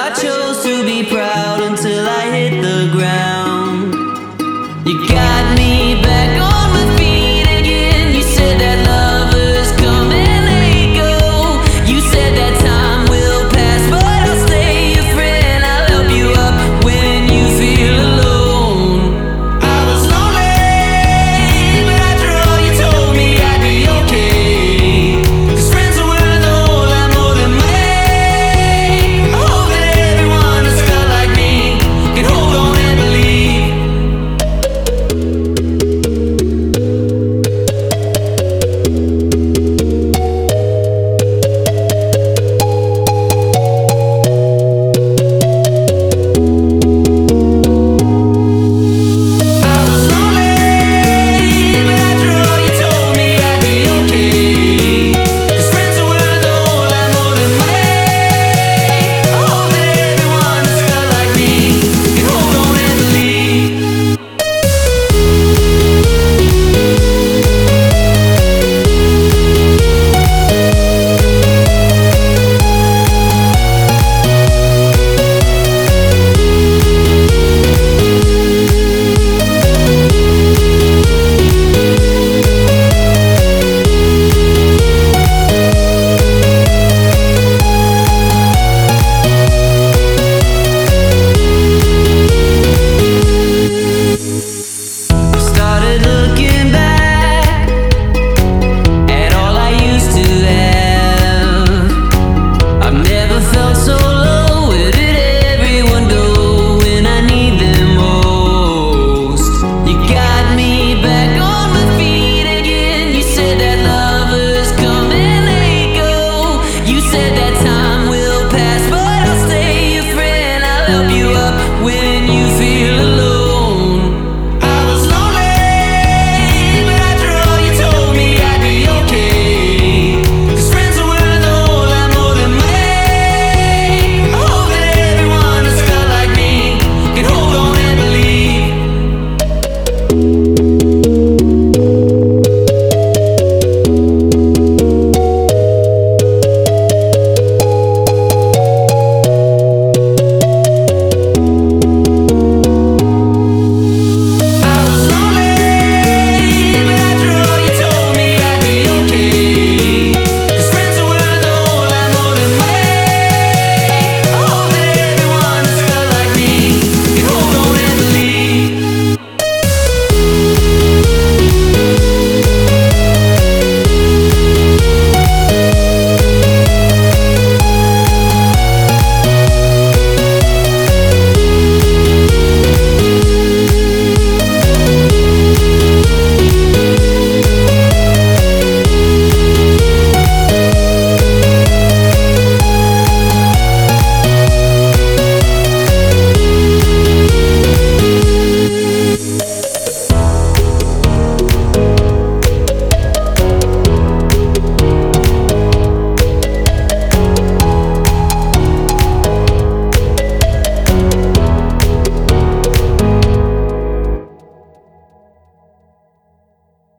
I chose to be proud until I hit the ground. You got me back on my feet again. You said that lovers come and they go. You said that time will pass, but I'll stay your friend. I'll help you up when you feel alone. I was lonely, but after all you told me I'd be okay. 'Cause friends are worth a whole lot more than money. I hope that everyone who's felt like me can hold on and believe. Started looking back at all I used to have. I've never felt so low. Where did everyone go when I need them most? You got me back on my feet again. You said that lovers come and they go. You said that time will pass, but I'll stay your friend. I'll help you up when